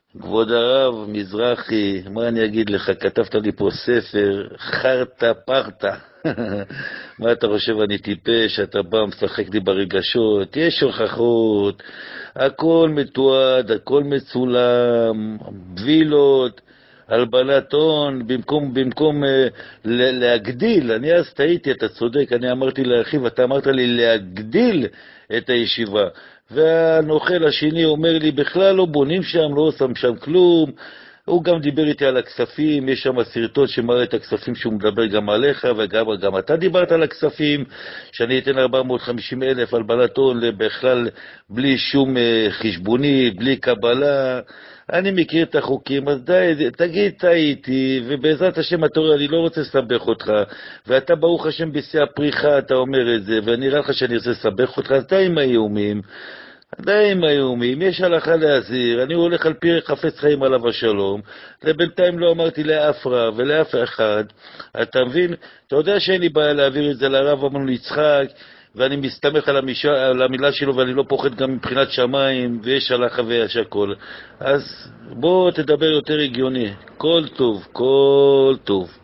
כבוד הרב מזרחי, מה אני אגיד לך? כתבת לי פה ספר, חרטה פרטה. מה אתה חושב, אני טיפש? אתה בא, משחק לי ברגשות, יש הוכחות, הכל מתועד, הכל מצולם, וילות, הלבנת הון, במקום להגדיל. אני אז טעיתי, אתה צודק, אני אמרתי לאחיו, אתה אמרת לי להגדיל את הישיבה. והנוכל השני אומר לי, בכלל לא בונים שם, לא שם שם כלום. הוא גם דיבר איתי על הכספים, יש שם סרטון שמראה את הכספים שהוא מדבר גם עליך, וגם אתה דיברת על הכספים, שאני אתן 450,000 הלבנת הון בכלל בלי שום חשבוני, קבלי קבלה. אני מכיר את החוקים, אז די, תגיד טעיתי, ובעזרת השם התורה, אני לא רוצה לסבך אותך, ואתה ברוך השם בשיא הפריחה, אתה אומר את זה, ונראה לך שאני רוצה לסבך אותך, אז די עם האיומים, די עם האיומים, יש הלכה להזהיר, אני הולך על פי חפץ חיים עליו השלום, ובינתיים לא אמרתי לאף רב ולאף אחד, אתה מבין? אתה יודע שאין לי בעיה להעביר את זה לרב אמנון יצחק, ואני מסתמך על המילה שלו, ואני לא פוחד גם מבחינת שמיים, ויש הלכה ויש הכל. אז בוא תדבר יותר הגיוני. כל טוב, כל טוב.